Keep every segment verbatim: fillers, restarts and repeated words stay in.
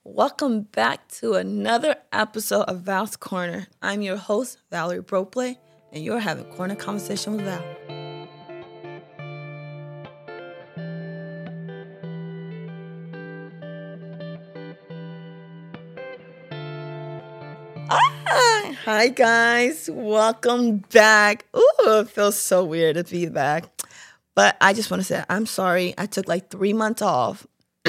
Welcome back to another episode of Val's Corner. I'm your host, Valerie Broplay, and you're having Corner Conversation with Val. Ah, hi guys, welcome back. Ooh, it feels so weird to be back. But I just want to say I'm sorry. I took like three months off.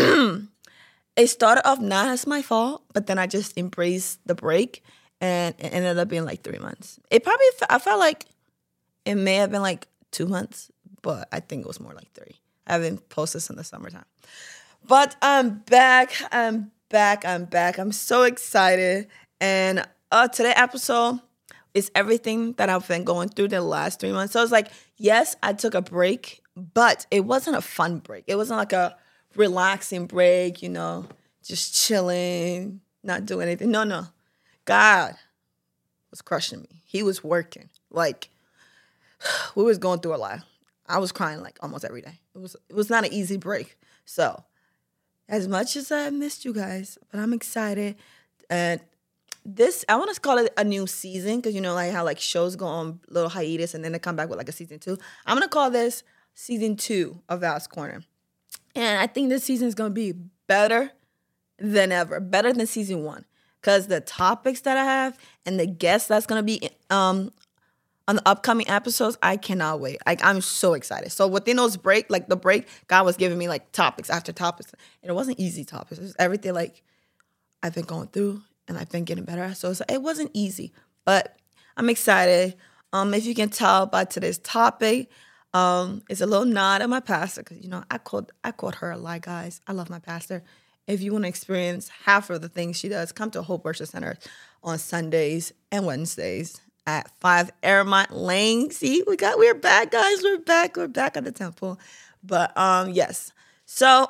It started off not as my fault, but then I just embraced the break, and it ended up being like three months. It probably I felt like it may have been like two months, but I think it was more like three. I haven't posted since the summertime, but I'm back. I'm back. I'm back. I'm so excited, and uh, today's episode is everything that I've been going through the last three months. So it's like, yes, I took a break, but it wasn't a fun break. It wasn't like a relaxing break, you know, just chilling, not doing anything. No, no. God was crushing me. He was working. Like, we was going through a lot. I was crying like almost every day. It was it was not an easy break. So, as much as I missed you guys, but I'm excited. And this, I want to call it a new season because, you know, like how like shows go on little hiatus and then they come back with like a season two. I'm going to call this season two of Val's Corner. And I think this season is going to be better than ever, better than season one. Because the topics that I have and the guests that's going to be um, on the upcoming episodes, I cannot wait. Like, I'm so excited. So within those break, like the break, God was giving me like topics after topics. And it wasn't easy topics. It was everything like I've been going through and I've been getting better. So it's, it wasn't easy. But I'm excited. Um, if you can tell by today's topic, Um, it's a little nod at my pastor because, you know, I called I called her a lie, guys. I love my pastor. If you want to experience half of the things she does, come to Hope Worship Center on Sundays and Wednesdays at five Airmont Lane. See, we got we're back, guys. We're back. We're back at the temple. But um, yes. So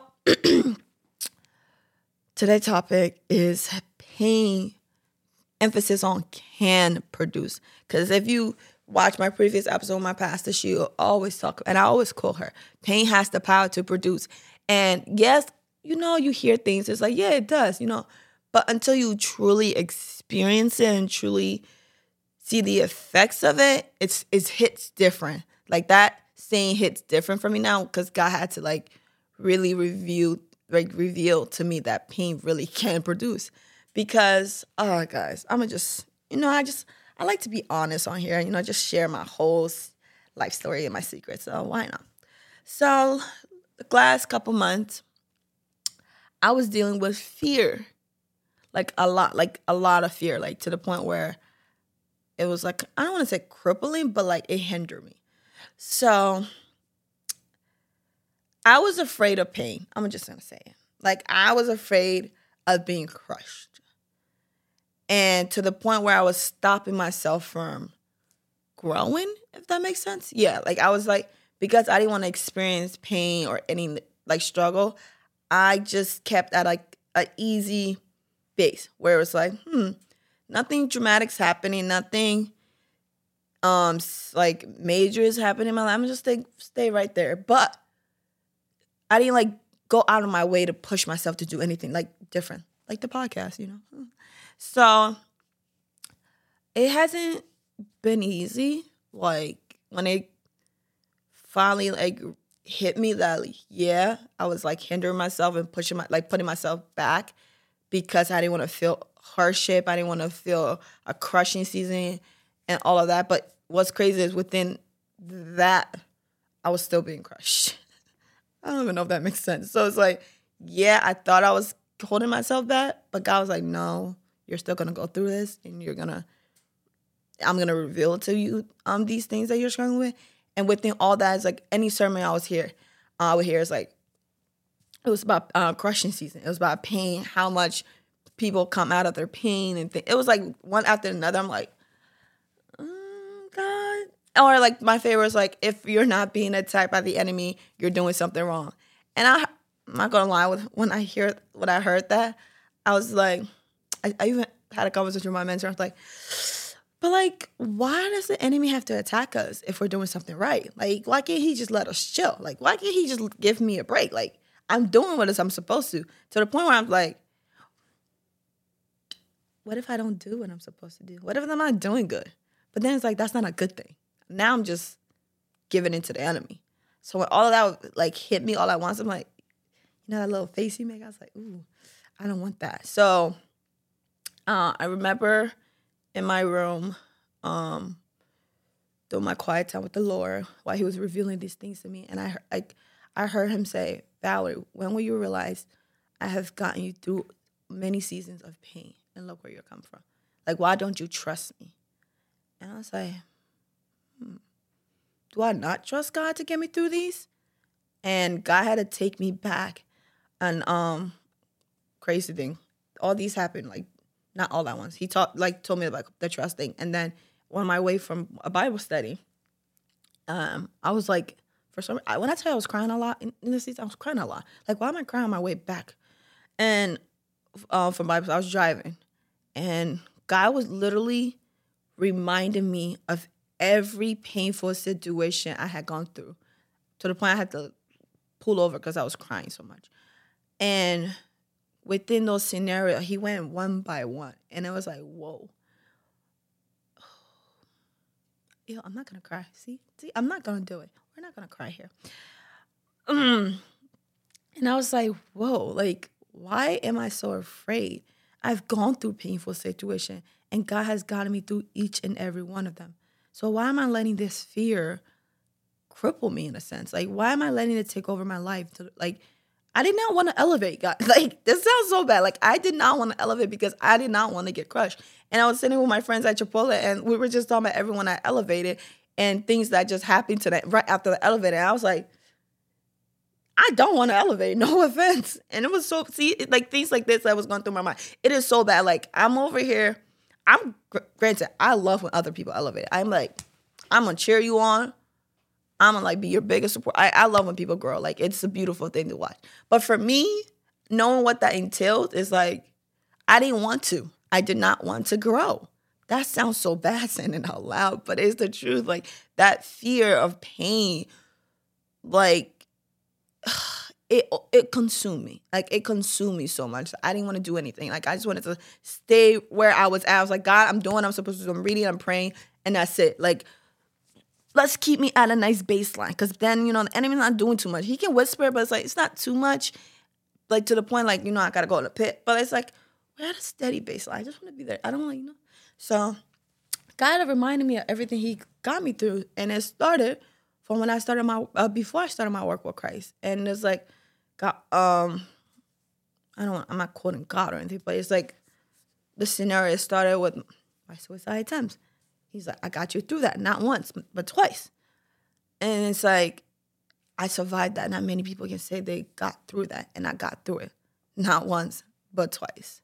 today's topic is pain. Emphasis on can produce. Because if you watch my previous episode with my pastor, she will always talk, and I always call her, pain has the power to produce. And yes, you know, you hear things, it's like, yeah, it does, you know. But until you truly experience it and truly see the effects of it, it's it hits different. Like that saying hits different for me now because God had to like really reveal, like reveal to me that pain really can produce. Because, oh, guys, I'm going to just, you know, I just, I like to be honest on here, you know, just share my whole life story and my secrets. So why not? So the last couple months, I was dealing with fear, like a lot, like a lot of fear, like to the point where it was like, I don't want to say crippling, but like it hindered me. So I was afraid of pain. I'm just going to say it. Like I was afraid of being crushed. And to the point where I was stopping myself from growing, if that makes sense. Yeah, like I was like, because I didn't want to experience pain or any like struggle, I just kept at like an easy base where it was like, hmm, nothing dramatic's happening, nothing um like major is happening in my life. I'm just stay stay right there. But I didn't like go out of my way to push myself to do anything like different, like the podcast, you know. So it hasn't been easy. Like when it finally like hit me that like, yeah, I was like hindering myself and pushing my like putting myself back because I didn't want to feel hardship. I didn't want to feel a crushing season and all of that. But what's crazy is within that, I was still being crushed. I don't even know if that makes sense. So it's like, yeah, I thought I was holding myself back, but God was like, no. You're still going to go through this and you're going to, I'm going to reveal to you um these things that you're struggling with. And within all that is like any sermon I was here, uh, I would hear is like, it was about uh, crushing season. It was about pain, how much people come out of their pain and th- it was like one after another. I'm like, oh, God. Or like my favorite was like, if you're not being attacked by the enemy, you're doing something wrong. And I, I'm not going to lie, with when I hear, when I heard that, I was like, I, I even had a conversation with my mentor. I was like, but like, why does the enemy have to attack us if we're doing something right? Like, why can't he just let us chill? Like, why can't he just give me a break? Like, I'm doing what I'm supposed to. To the point where I'm like, what if I don't do what I'm supposed to do? What if I'm not doing good? But then it's like, that's not a good thing. Now I'm just giving into the enemy. So when all of that like hit me all at once, I'm like, you know that little face you make? I was like, ooh, I don't want that. So uh, I remember in my room, um, doing my quiet time with the Lord while he was revealing these things to me. And I, heard- like, I heard him say, Valerie, when will you realize I have gotten you through many seasons of pain and look where you're come from? Like, why don't you trust me? And I was like, hmm, do I not trust God to get me through these? And God had to take me back. And um, crazy thing, all these happened, like, not all at once. He taught, like, told me about the trust thing. And then on my way from a Bible study, um, I was like, for some, I, when I tell you I was crying a lot in, in this season, I was crying a lot. Like, why am I crying on my way back? And uh, from Bible, I was driving, and God was literally reminding me of every painful situation I had gone through, to the point I had to pull over because I was crying so much. And within those scenarios, he went one by one, and it was like, whoa. Yo, I'm not gonna cry. See, see, I'm not gonna do it. We're not gonna cry here. Um, and I was like, whoa, like, why am I so afraid? I've gone through painful situations, and God has gotten me through each and every one of them. So why am I letting this fear cripple me in a sense? Like, why am I letting it take over my life? To like, I did not want to elevate, God. Like, this sounds so bad. Like, I did not want to elevate because I did not want to get crushed. And I was sitting with my friends at Chipotle, and we were just talking about everyone that elevated and things that just happened to them right after the elevator. And I was like, I don't want to elevate, no offense. And it was so, see, like things like this that was going through my mind. It is so bad. Like, I'm over here. I'm, granted, I love when other people elevate. I'm like, I'm going to cheer you on. I'm gonna like be your biggest support. I, I love when people grow. Like, it's a beautiful thing to watch. But for me, knowing what that entailed is like, I didn't want to. I did not want to grow. That sounds so bad saying it out loud, but it's the truth. Like, that fear of pain, like, it it consumed me. Like, it consumed me so much. I didn't want to do anything. Like, I just wanted to stay where I was at. I was like, God, I'm doing what I'm supposed to do. I'm reading, I'm praying, and that's it. Like, let's keep me at a nice baseline. Because then, you know, the enemy's not doing too much. He can whisper, but it's like, it's not too much. Like, to the point, like, you know, I got to go in the pit. But it's like, we're at a steady baseline. I just want to be there. I don't want to, you know. So God reminded me of everything he got me through. And it started from when I started my, uh, before I started my work with Christ. And it's like, God, um, I don't, I'm not quoting God or anything, but it's like the scenario started with my suicide attempts. He's like, I got you through that, not once, but twice. And it's like, I survived that. Not many people can say they got through that, and I got through it. Not once, but twice.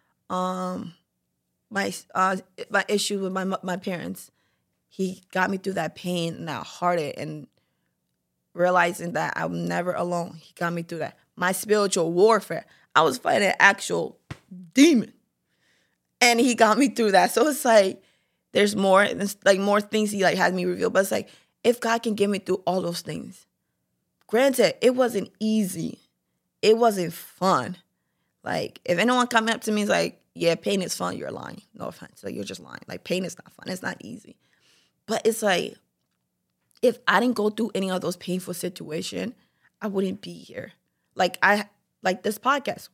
Um, my uh, my issue with my my parents, he got me through that pain and that heartache, and realizing that I'm never alone. He got me through that. My spiritual warfare, I was fighting an actual demon, and he got me through that. So it's like, there's more, there's like more things he like had me reveal. But it's like, if God can get me through all those things, granted, it wasn't easy. It wasn't fun. Like, if anyone coming up to me is like, yeah, pain is fun, you're lying. No offense. Like, you're just lying. Like, pain is not fun. It's not easy. But it's like, if I didn't go through any of those painful situations, I wouldn't be here. Like, I, like this podcast,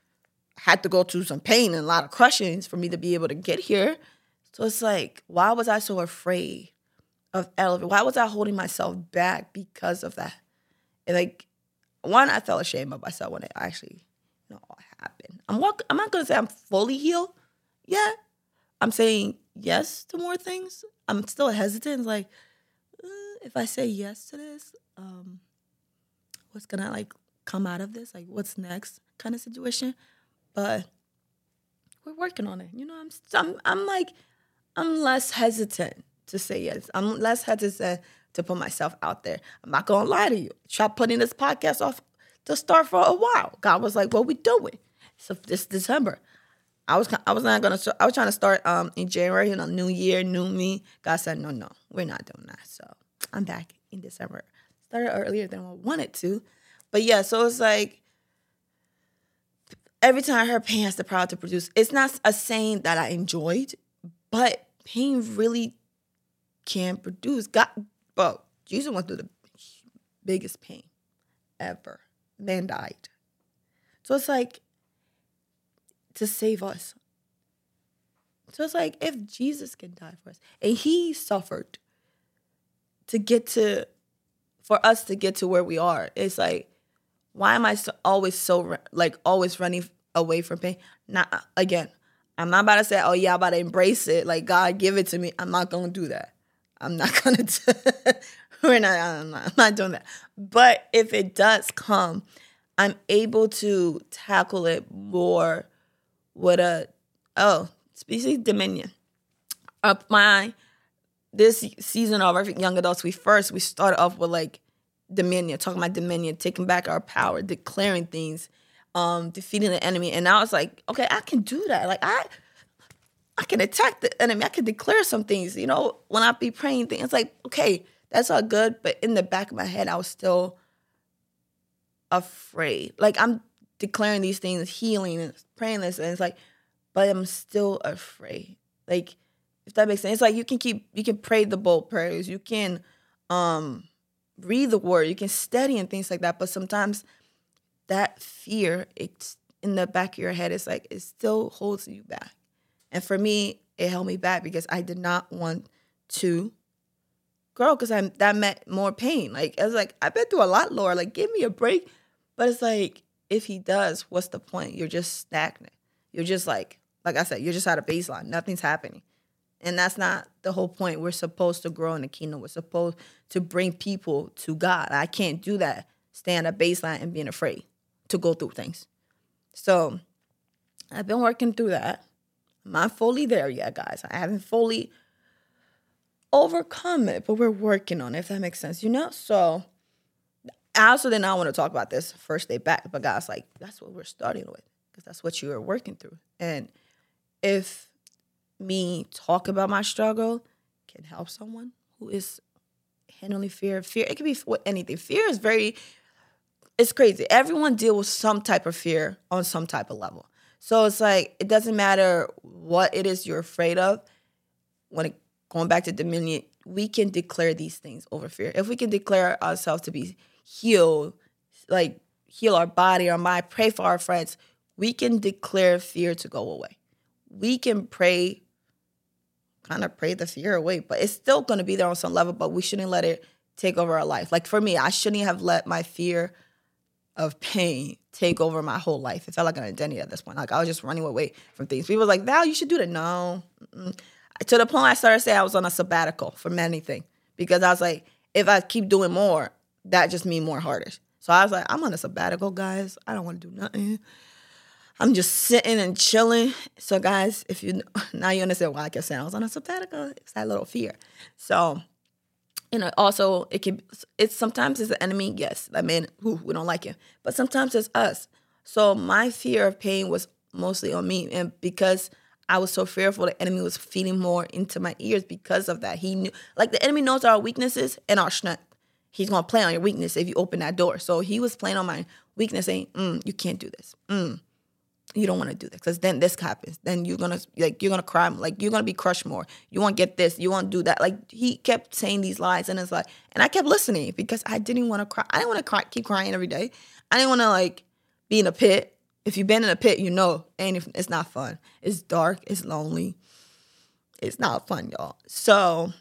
I had to go through some pain and a lot of crushings for me to be able to get here. So it's like, why was I so afraid of elevating? Why was I holding myself back because of that? And like, one, I felt ashamed of myself when it actually, you know, all happened. I'm walk- I'm not gonna say I'm fully healed yet. I'm saying yes to more things. I'm still hesitant. Like, uh, if I say yes to this, um, what's gonna like come out of this? Like, what's next? Kind of situation. But we're working on it. You know, I'm I'm I'm like. I'm less hesitant to say yes. I'm less hesitant to put myself out there. I'm not gonna lie to you. Tried putting this podcast off to start for a while. God was like, "What we doing?" So this December, I was I was not gonna. I was trying to start um in January, you know, New Year, new me. God said, "No, no, we're not doing that." So I'm back in December. Started earlier than I wanted to, but yeah. So it's like, every time I heard pain has the power to produce, it's not a saying that I enjoyed, but pain really can produce. God, bro, Jesus went through the biggest pain ever. Man died. So it's like, to save us. So it's like, if Jesus can die for us, and he suffered to get to, for us to get to where we are, it's like, why am I so, always so, like, always running away from pain? Not, again, I'm not about to say, oh yeah, I'm about to embrace it. Like, God, give it to me. I'm not going to do that. I'm not going to, we're not, I'm not, I'm not doing that. But if it does come, I'm able to tackle it more with a, oh, species dominion. Up my, this season of our young adults, we first, we started off with like dominion, talking about dominion, taking back our power, declaring things, um, defeating the enemy. And I was like, okay, I can do that. Like I, I can attack the enemy. I can declare some things, you know, when I be praying things. It's like, okay, that's all good. But in the back of my head, I was still afraid. Like I'm declaring these things, healing and praying this, and it's like, but I'm still afraid. Like, if that makes sense, it's like you can keep, you can pray the bold prayers, you can um, read the word, you can study and things like that. But sometimes that fear, it's in the back of your head. It's like it still holds you back. And for me, it held me back because I did not want to grow because I that meant more pain. Like I was like, I've been through a lot, Lord. Like, give me a break. But it's like, if he does, what's the point? You're just stagnant. You're just like, like I said, you're just at a baseline. Nothing's happening. And that's not the whole point. We're supposed to grow in the kingdom. We're supposed to bring people to God. I can't do that, staying at a baseline and being afraid to go through things. So I've been working through that. I'm not fully there yet, guys. I haven't fully overcome it, but we're working on it, if that makes sense, you know? So I also did not want to talk about this first day back, but God's like, that's what we're starting with because that's what you are working through. And if me talk about my struggle can help someone who is handling fear, fear, it can be with anything. Fear is very, it's crazy. Everyone deals with some type of fear on some type of level. So it's like, it doesn't matter what it is you're afraid of. When it, going back to dominion, we can declare these things over fear. If we can declare ourselves to be healed, like heal our body, our mind, pray for our friends, we can declare fear to go away. We can pray, kind of pray the fear away, but it's still going to be there on some level, but we shouldn't let it take over our life. Like for me, I shouldn't have let my fear of pain take over my whole life. It felt like an identity at this point. Like I was just running away from things. People were like, Val, you should do that. No. Mm-mm. To the point I started saying I was on a sabbatical from anything because I was like, if I keep doing more, that just means more hardest. So I was like, I'm on a sabbatical, guys. I don't want to do nothing. I'm just sitting and chilling. So guys, if you now you understand why I kept saying I was on a sabbatical. It's that little fear. So, you know, also it can, it's sometimes it's the enemy. Yes, I mean, who we don't like him, but sometimes it's us. So my fear of pain was mostly on me, and because I was so fearful, the enemy was feeding more into my ears because of that. He knew, like the enemy knows our weaknesses and our strength. He's gonna play on your weakness if you open that door. So he was playing on my weakness, saying, mm, "You can't do this. Mm, you don't want to do this because then this happens. Then you're gonna like you're gonna cry. Like you're gonna be crushed more. You won't get this. You won't do that." Like he kept saying these lies, and it's like, and I kept listening because I didn't want to cry. I didn't want to cry, keep crying every day. I didn't want to like be in a pit. If you've been in a pit, you know, and if it's not fun. It's dark. It's lonely. It's not fun, y'all. So,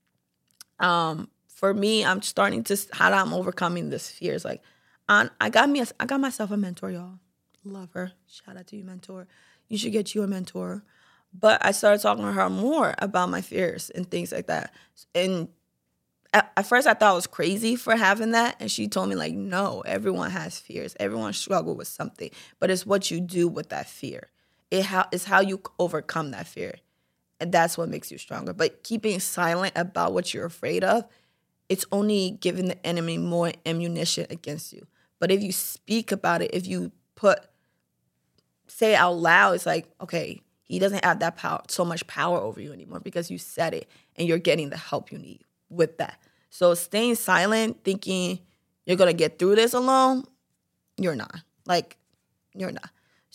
um, for me, I'm starting to how I'm overcoming this fear. It's like, I, I got me, a, I got myself a mentor, y'all. Love her. Shout out to you, mentor. You should get you a mentor. But I started talking to her more about my fears and things like that. And at, at first, I thought I was crazy for having that. And she told me, like, no, everyone has fears. Everyone struggles with something. But it's what you do with that fear. It how, it's how you overcome that fear. And that's what makes you stronger. But keeping silent about what you're afraid of, it's only giving the enemy more ammunition against you. But if you speak about it, if you put, say it out loud, it's like, okay, he doesn't have that power, so much power over you anymore because you said it and you're getting the help you need with that. So staying silent, thinking you're going to get through this alone, you're not. Like, you're not.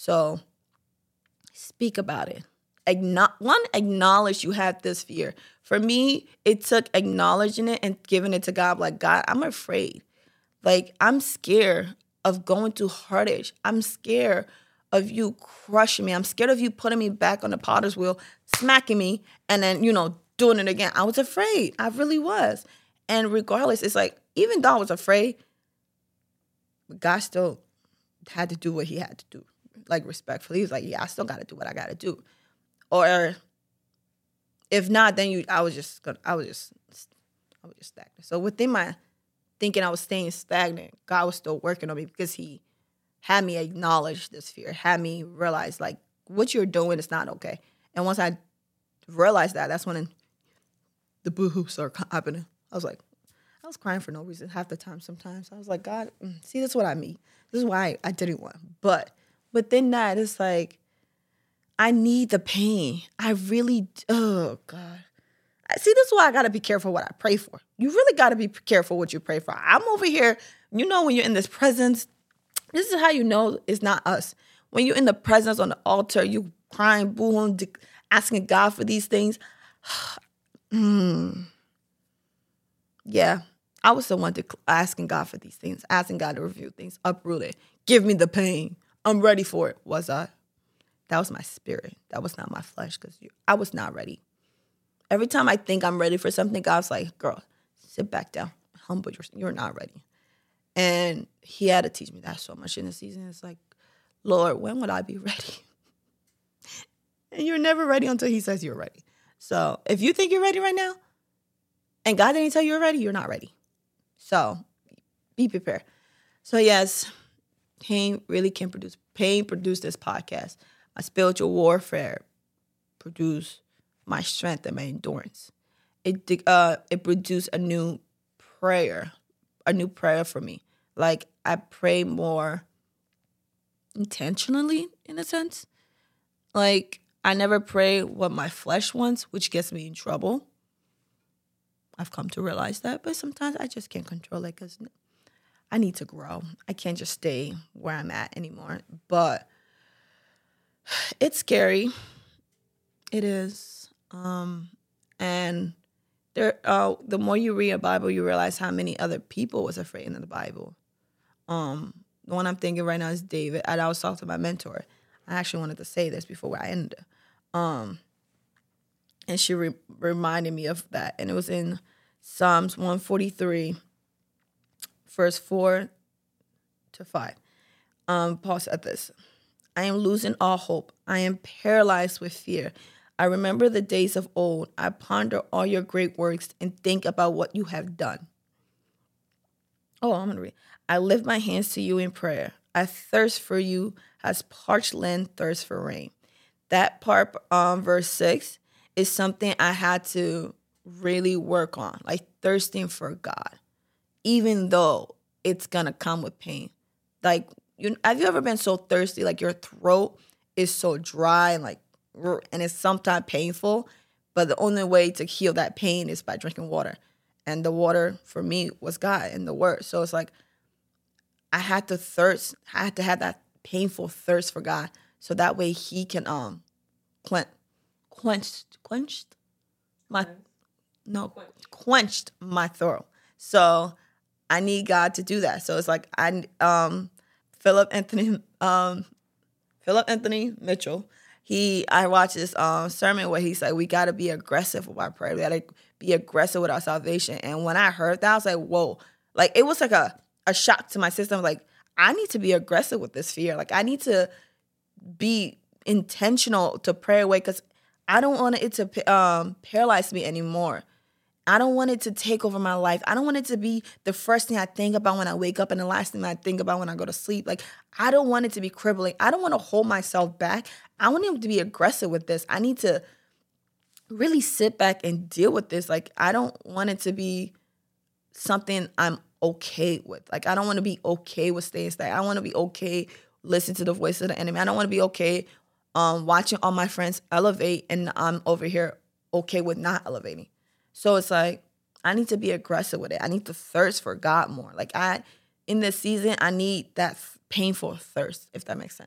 So speak about it. Acknow- one, acknowledge you have this fear. For me, it took acknowledging it and giving it to God. Like, God, I'm afraid. Like, I'm scared of going through heartache. I'm scared of you crushing me. I'm scared of you putting me back on the potter's wheel, smacking me, and then, you know, doing it again. I was afraid. I really was. And regardless, it's like, even though I was afraid, God still had to do what he had to do. Like, respectfully. He was like, yeah, I still got to do what I got to do. Or if not, then you, I was just, gonna, I was just, I was just stagnant. So within my thinking I was staying stagnant, God was still working on me because he had me acknowledge this fear, had me realize, like, what you're doing is not okay. And once I realized that, that's when the boo-hoo started happening. I was like, I was crying for no reason half the time sometimes. I was like, God, see, this is what I mean. This is why I didn't want. But within that, it's like, I need the pain. I really, oh, God. See, this is why I got to be careful what I pray for. You really got to be careful what you pray for. I'm over here, you know, when you're in this presence, this is how you know it's not us. When you're in the presence on the altar, you crying, booing, asking God for these things. mm. Yeah, I was the one to asking God for these things, asking God to review things, uproot it, give me the pain. I'm ready for it. Was I? That was my spirit. That was not my flesh because I was not ready. Every time I think I'm ready for something, God's like, girl, sit back down. Humble yourself. You're not ready. And he had to teach me that so much in the season. It's like, Lord, when would I be ready? And you're never ready until he says you're ready. So if you think you're ready right now, and God didn't tell you you're ready, you're not ready. So be prepared. So yes, pain really can produce. Pain produced this podcast. My spiritual warfare produced my strength and my endurance. It uh it produced a new prayer, a new prayer for me. Like, I pray more intentionally, in a sense. Like, I never pray what my flesh wants, which gets me in trouble. I've come to realize that, but sometimes I just can't control it because I need to grow. I can't just stay where I'm at anymore. But it's scary. It is. Um, and there, uh, the more you read a Bible, you realize how many other people was afraid in the Bible. Um, the one I'm thinking right now is David. And I was talking to my mentor. I actually wanted to say this before I ended. Um, and she re- reminded me of that. And it was in Psalms one forty-three, verse four to five. Um, Paul said this: I am losing all hope. I am paralyzed with fear. I remember the days of old. I ponder all your great works and think about what you have done. Oh, I'm going to read. I lift my hands to you in prayer. I thirst for you as parched land thirsts for rain. That part, um, verse six, is something I had to really work on, like thirsting for God, even though it's going to come with pain. Like, you, have you ever been so thirsty, like your throat is so dry and like, and it's sometimes painful, but the only way to heal that pain is by drinking water. And the water for me was God and the word. So it's like, I had to thirst. I had to have that painful thirst for God. So that way he can, um, quench, quenched, quenched my, no, quenched my throat. So I need God to do that. So it's like, I, um, Philip Anthony, um, Philip Anthony Mitchell, he, I watched this um, sermon where he said, we got to be aggressive with our prayer. We got to be aggressive with our salvation. And when I heard that, I was like, whoa. Like, it was like a, a shock to my system. Like, I need to be aggressive with this fear. Like, I need to be intentional to pray away because I don't want it to um, paralyze me anymore. I don't want it to take over my life. I don't want it to be the first thing I think about when I wake up and the last thing I think about when I go to sleep. Like, I don't want it to be crippling. I don't want to hold myself back. I want him to be aggressive with this. I need to really sit back and deal with this. Like, I don't want it to be something I'm okay with. Like, I don't want to be okay with staying stagnant. I want to be okay listening to the voice of the enemy. I don't want to be okay um, watching all my friends elevate and I'm over here okay with not elevating. So it's like, I need to be aggressive with it. I need to thirst for God more. Like, I, in this season, I need that painful thirst, if that makes sense.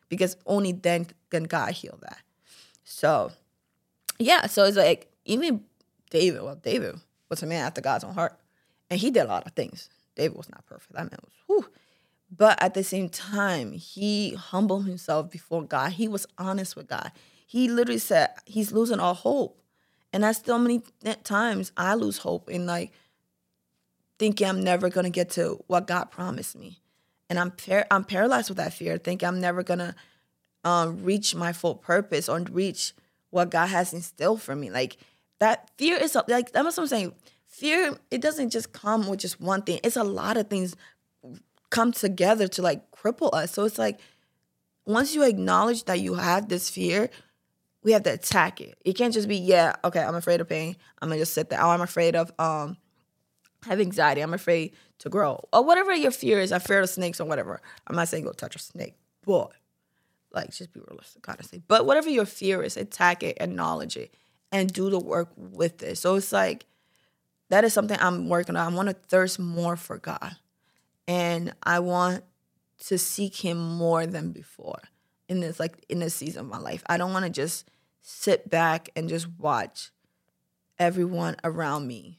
because only then can God heal that. So, yeah, so it's like, even David, well, David was a man after God's own heart, and he did a lot of things. David was not perfect. That man was, whew. But at the same time, he humbled himself before God. He was honest with God. He literally said he's losing all hope. And that's still many times I lose hope in like thinking I'm never going to get to what God promised me. And I'm par- I'm paralyzed with that fear, thinking I'm never going to um, reach my full purpose or reach what God has instilled for me. Like that fear is like, that's what I'm saying. Fear, it doesn't just come with just one thing. It's a lot of things come together to like cripple us. So it's like, once you acknowledge that you have this fear, we have to attack it. It can't just be, yeah, okay, I'm afraid of pain. I'm gonna just sit there. Oh, I'm afraid of um have anxiety. I'm afraid to grow. Or whatever your fear is. I'm afraid of snakes or whatever. I'm not saying go touch a snake. But like, just be realistic, honestly. But whatever your fear is, attack it, acknowledge it, and do the work with it. So it's like, that is something I'm working on. I want to thirst more for God. And I want to seek him more than before in this, like, in this season of my life. I don't want to just sit back and just watch everyone around me.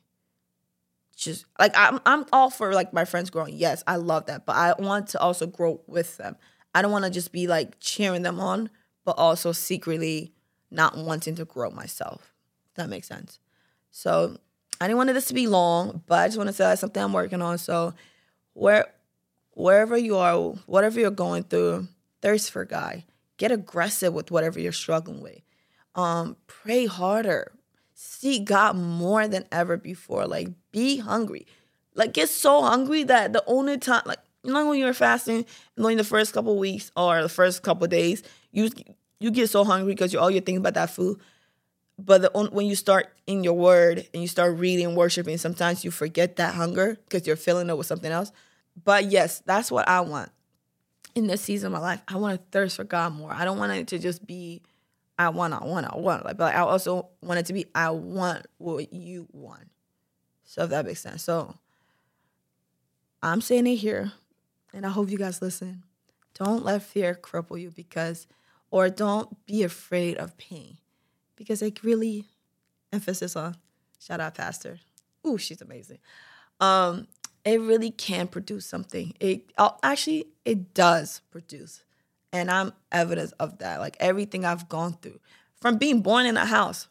Just like, I'm I'm all for like my friends growing. Yes, I love that. But I want to also grow with them. I don't want to just be like cheering them on, but also secretly not wanting to grow myself. If that makes sense. So I didn't want this to be long, but I just want to say that's something I'm working on. So where wherever you are, whatever you're going through, thirst for God. Get aggressive with whatever you're struggling with. Um, pray harder. Seek God more than ever before. Like, be hungry. Like, get so hungry that the only time, like, you know, when you're fasting, during the first couple of weeks or the first couple of days, you you get so hungry because you're all you're thinking about that food. But the, when you start in your word and you start reading, worshiping, sometimes you forget that hunger because you're filling it with something else. But yes, that's what I want in this season of my life. I want to thirst for God more. I don't want it to just be, I want, I want, I want. Like, but I also want it to be, I want what you want. So if that makes sense. So I'm saying it here, and I hope you guys listen. Don't let fear cripple you because, or don't be afraid of pain because it really, emphasis on, shout out Pastor. Ooh, she's amazing. Um, it really can produce something. It actually, it does produce. And I'm evidence of that. Like everything I've gone through from being born in a house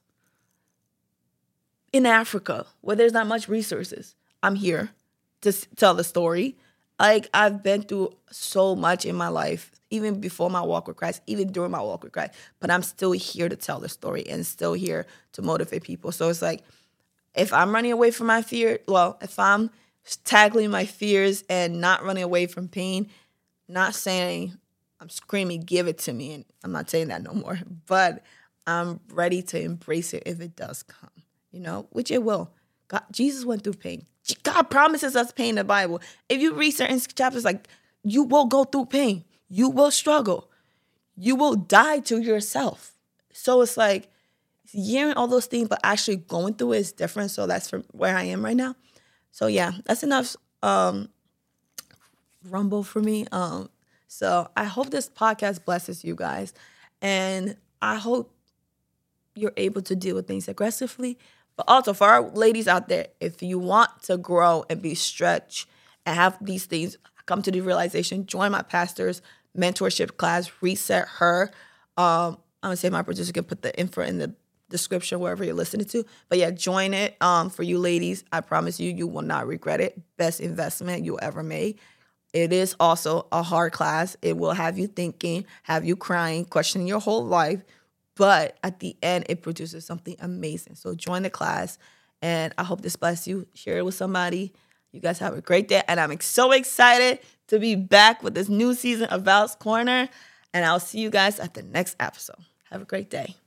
in Africa where there's not much resources. I'm here to tell the story. Like I've been through so much in my life, even before my walk with Christ, even during my walk with Christ. But I'm still here to tell the story and still here to motivate people. So it's like, if I'm running away from my fear, well, if I'm tackling my fears and not running away from pain, not saying I'm screaming, give it to me. And I'm not saying that no more, but I'm ready to embrace it if it does come, you know, which it will. God, Jesus went through pain. God promises us pain in the Bible. If you read certain chapters, like you will go through pain. You will struggle. You will die to yourself. So it's like hearing all those things, but actually going through it is different. So that's from where I am right now. So yeah, that's enough um, rumble for me. Um, so I hope this podcast blesses you guys. And I hope you're able to deal with things aggressively. But also for our ladies out there, if you want to grow and be stretched and have these things come to the realization, join my pastor's mentorship class, Reset Her. Um, I'm going to say my producer can put the info in the description wherever you're listening to. But yeah, join it. Um, for you ladies, I promise you, you will not regret it. Best investment you ever made. It is also a hard class. It will have you thinking, have you crying, questioning your whole life. But at the end, it produces something amazing. So join the class. And I hope this bless you. Share it with somebody. You guys have a great day. And I'm so excited to be back with this new season of Val's Corner. And I'll see you guys at the next episode. Have a great day.